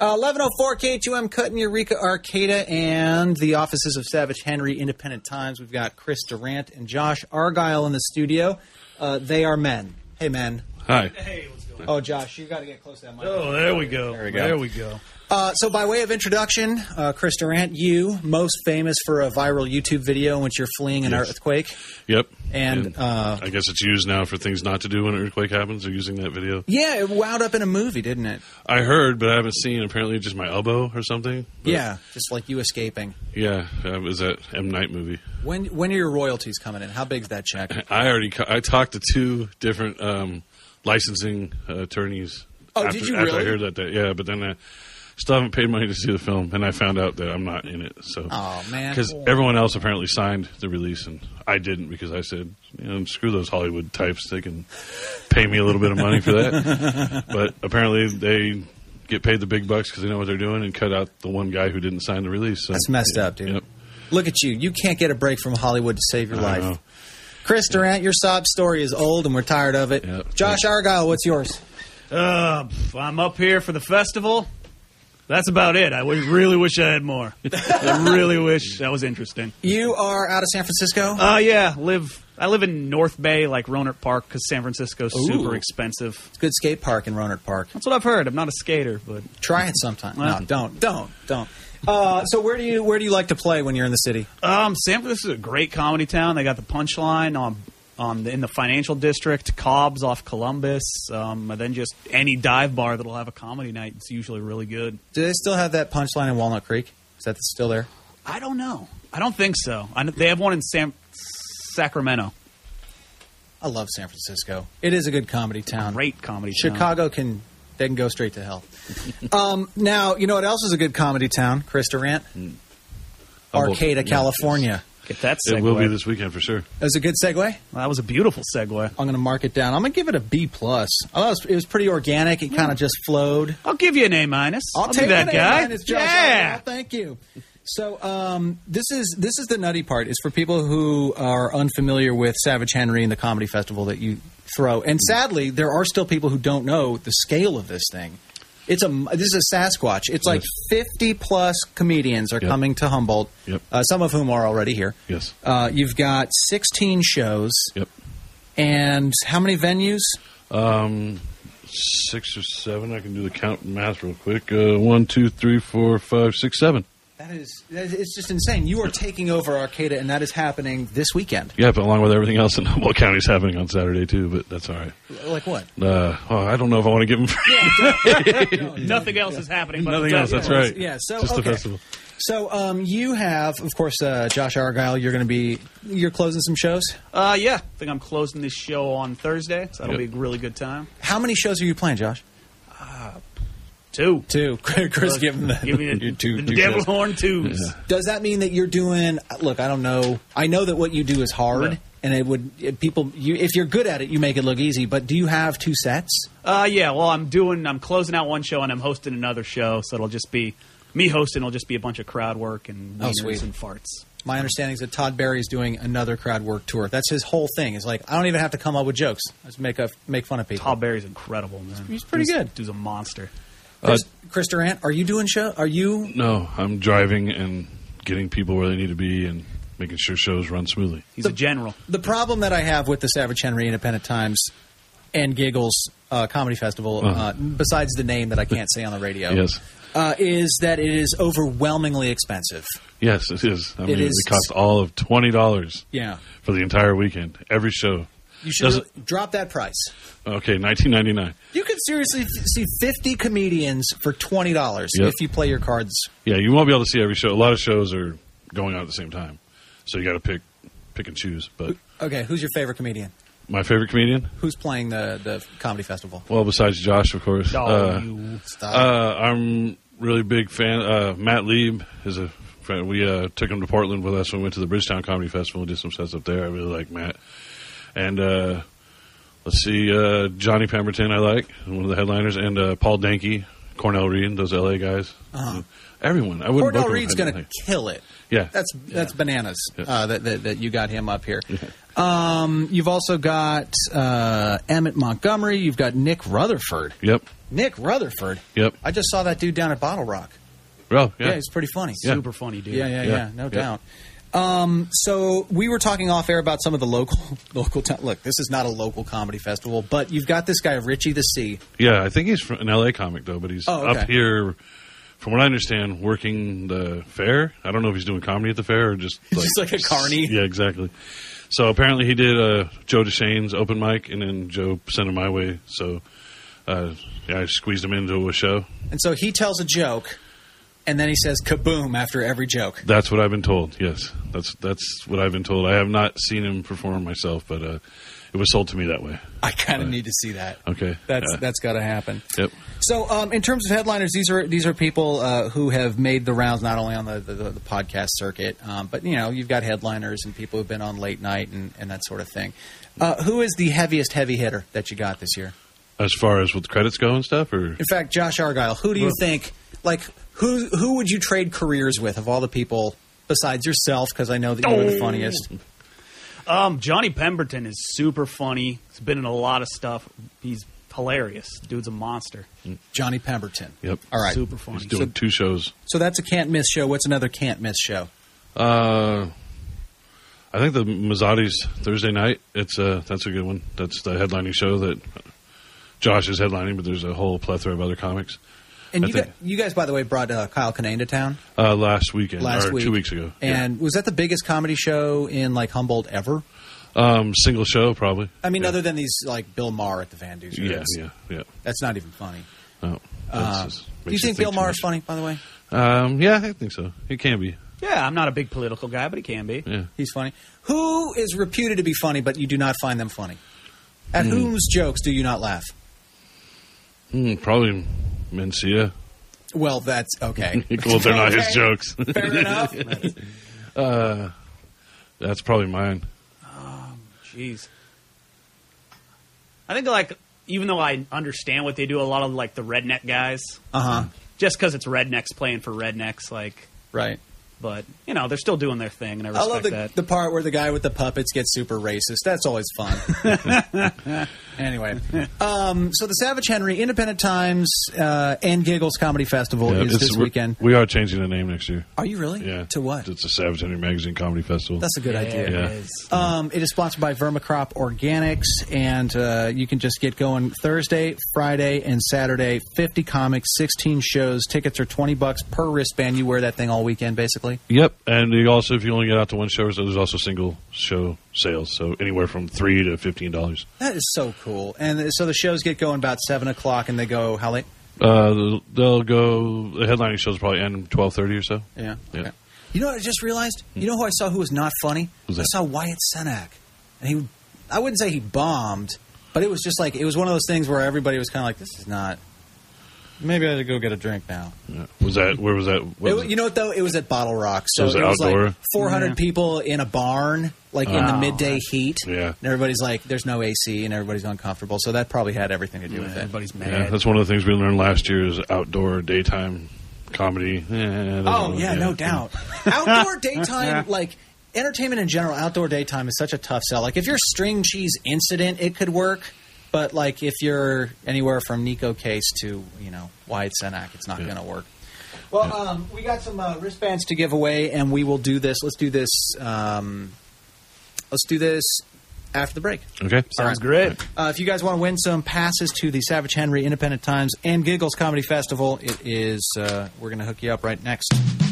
1104 KHUM, Cut in Eureka, Arcata, and the offices of Savage Henry Independent Times. We've got Chris Durant and Josh Argyle in the studio. They are men. Hey, men. Hi. Hey, what's going on? Oh, Josh, you got to get close to that mic. Oh, there we go. There we go. So by way of introduction, Chris Durant, you, most famous for a viral YouTube video in which you're fleeing an earthquake. Yep. And I guess it's used now for things not to do when an earthquake happens. They're using that video. Yeah, it wound up in a movie, didn't it? I heard, but I haven't seen. Apparently just my elbow or something. But Yeah, just like you escaping. Yeah, it was that M. Night movie. When are your royalties coming in? How big's that check? I talked to two different licensing attorneys. Oh, after, did you after really? I heard that day. Yeah, but then I still haven't paid money to see the film, and I found out that I'm not in it. So, Oh, man. because everyone else apparently signed the release, and I didn't because I said, screw those Hollywood types. They can pay me a little bit of money for that. But apparently they get paid the big bucks because they know what they're doing and cut out the one guy who didn't sign the release. So, That's messed up, dude. Yep. Look at you. You can't get a break from Hollywood to save your I life. know. Chris Durant, your sob story is old, and we're tired of it. Yep. Josh Argyle, what's yours? I'm up here for the festival. That's about it. I really wish I had more. I really wish that was interesting. You are out of San Francisco? Yeah. I live in North Bay, like Rohnert Park, because San Francisco's super expensive. It's a good skate park in Rohnert Park. That's what I've heard. I'm not a skater, but Try it sometime. Well. No, don't. So where do you like to play when you're in the city? San Francisco is a great comedy town. They got the Punchline in the financial district, Cobb's off Columbus, and then just any dive bar that'll have a comedy night. It's usually really good. Do they still have that Punchline in Walnut Creek? Is that still there? I don't know. I don't think so. They have one in Sacramento. I love San Francisco. It is a good comedy town. Great comedy town. Chicago can go straight to hell. Now, you know what else is a good comedy town, Chris Durant? Arcata, California. Get that segue. It will be this weekend for sure. That was a good segue. Well, that was a beautiful segue. I'm going to mark it down. I'm going to give it a B+. I thought it was pretty organic. It kind of just flowed. I'll give you an A-. I'll take be that an guy. A-, Josh. Yeah. Oh, thank you. So this is the nutty part. Is for people who are unfamiliar with Savage Henry and the comedy festival that you throw. And sadly, there are still people who don't know the scale of this thing. This is a Sasquatch. It's like 50-plus comedians are coming to Humboldt, some of whom are already here. Yes. You've got 16 shows. Yep. And how many venues? 6 or 7. I can do the count and math real quick. 1, 2, 3, 4, 5, 6, 7. It's just insane. You are taking over Arcata, and that is happening this weekend. Yeah, but along with everything else in Humboldt County is happening on Saturday, too, but that's all right. Like what? I don't know if I want to give them... Nothing else is happening. But Nothing else, that's right. Yeah, so, just the okay. festival. So you have, of course, Josh Argyle. You're closing some shows? Yeah. I think I'm closing this show on Thursday, so that'll be a really good time. How many shows are you playing, Josh? 2. Chris, give me the devil horn 2s. Yeah. Does that mean that you're doing? Look, I don't know. I know that what you do is hard, and it would if you're good at it, you make it look easy. But do you have 2 sets? Yeah. Well, I'm closing out one show and I'm hosting another show, so it'll just be me hosting. It'll just be a bunch of crowd work and wieners and farts. My understanding is that Todd Barry's doing another crowd work tour. That's his whole thing. It's like I don't even have to come up with jokes. I just make fun of people. Todd Barry's incredible, man. He's pretty good. Dude's a monster. Chris Durant, are you doing show? Are you? No, I'm driving and getting people where they need to be and making sure shows run smoothly. He's a general. The problem that I have with the Savage Henry Independent Times and Giggles Comedy Festival, besides the name that I can't say on the radio, is that it is overwhelmingly expensive. Yes, it is. I mean, it costs all of $20 for the entire weekend, every show. You should drop that price. Okay, $19.99. You could seriously see 50 comedians for $20 if you play your cards. Yeah, you won't be able to see every show. A lot of shows are going on at the same time, so you got to pick and choose. But okay, who's your favorite comedian? My favorite comedian? Who's playing the comedy festival? Well, besides Josh, of course. You stop. I'm really big fan. Matt Lieb is a friend. We took him to Portland with us when we went to the Bridgetown Comedy Festival and did some sets up there. I really like Matt. And let's see, Johnny Pemberton I like, one of the headliners, and Paul Danke, Cornell Reed, those LA guys. Everyone. I wouldn't Cornell Reed's going to kill it. Yeah. That's bananas that you got him up here. You've also got Emmett Montgomery. You've got Nick Rutherford. Yep. Nick Rutherford. Yep. I just saw that dude down at Bottle Rock. Well, yeah. Yeah, he's pretty funny. Yeah. Super funny dude. Yeah, no doubt. So we were talking off air about some of the local look, this is not a local comedy festival, but you've got this guy, Richie the C. Yeah, I think he's an LA comic, though, but he's up here, from what I understand, working the fair. I don't know if he's doing comedy at the fair or just like a carny. Yeah, exactly. So apparently he did Joe DeShane's open mic, and then Joe sent him my way. So I squeezed him into a show. And so he tells a joke, and then he says kaboom after every joke. That's what I've been told, yes. That's what I've been told. I have not seen him perform myself, but it was sold to me that way. I kind of need to see that. Okay. That's got to happen. Yep. So in terms of headliners, these are people who have made the rounds not only on the podcast circuit, but you've got headliners and people who've been on late night and that sort of thing. Who is the heaviest heavy hitter that you got this year? As far as with credits go and stuff? Or in fact, Josh Argyle, who do you think, who would you trade careers with of all the people besides yourself, because I know that you're the funniest? Johnny Pemberton is super funny. He's been in a lot of stuff. He's hilarious. Dude's a monster. Johnny Pemberton. Yep. All right. Super funny. He's doing 2 shows. So that's a can't miss show. What's another can't miss show? I think the Mazzotti's Thursday night. That's a good one. That's the headlining show that Josh is headlining, but there's a whole plethora of other comics. And you guys, by the way, brought Kyle Kinane to town last weekend, or 2 weeks ago. And was that the biggest comedy show in Humboldt ever? Single show, probably. I mean, other than these Bill Maher at the Van Duzer. Yeah. That's not even funny. No. Do you think Bill Maher is funny, by the way? Yeah, I think so. He can be. Yeah, I'm not a big political guy, but he can be. Yeah. He's funny. Who is reputed to be funny, but you do not find them funny? At whose jokes do you not laugh? Probably Mencia. Well, that's okay. Well, they're not his jokes. Fair enough. That's probably mine. Jeez. I think, even though I understand what they do, a lot of, the redneck guys. Just because it's rednecks playing for rednecks, Right. But, they're still doing their thing, and I respect love the part where the guy with the puppets gets super racist. That's always fun. Anyway. So the Savage Henry Independent Times and Giggles Comedy Festival is this weekend. We are changing the name next year. Are you really? Yeah. To what? It's the Savage Henry Magazine Comedy Festival. That's a good idea. Yeah. It is sponsored by Vermicrop Organics, and you can just get going Thursday, Friday, and Saturday. 50 comics, 16 shows. Tickets are $20 per wristband. You wear that thing all weekend, basically. Yep, and you also, if you only get out to one show, so there's also single show sales, so anywhere from $3 to $15. That is so cool. And so the shows get going about 7 o'clock, and they go how late? They'll go. The headlining shows probably end 12:30 or so. Yeah. Yeah. Okay. You know what I just realized? You know who I saw who was not funny? Who's that? I saw Wyatt Cenac, and I wouldn't say he bombed, but it was just it was one of those things where everybody was kind of like, this is not. Maybe I should go get a drink now. Yeah. Where was that? You know what, though? It was at Bottle Rock. So was it was outdoor? 400 people in a barn, in the midday heat. Yeah. And everybody's like, there's no AC, and everybody's uncomfortable. So that probably had everything to do with it. Everybody's mad. Yeah, that's one of the things we learned last year is outdoor daytime comedy. No doubt. Outdoor daytime, entertainment in general, outdoor daytime is such a tough sell. If you're String Cheese Incident, it could work. But, if you're anywhere from Nico Case to, Wyatt Cenac, it's not going to work. Well, we got some wristbands to give away, and we will do this. Let's do this after the break. Okay. Sounds great. If you guys want to win some passes to the Savage Henry Independent Times and Giggles Comedy Festival, it is we're going to hook you up right next.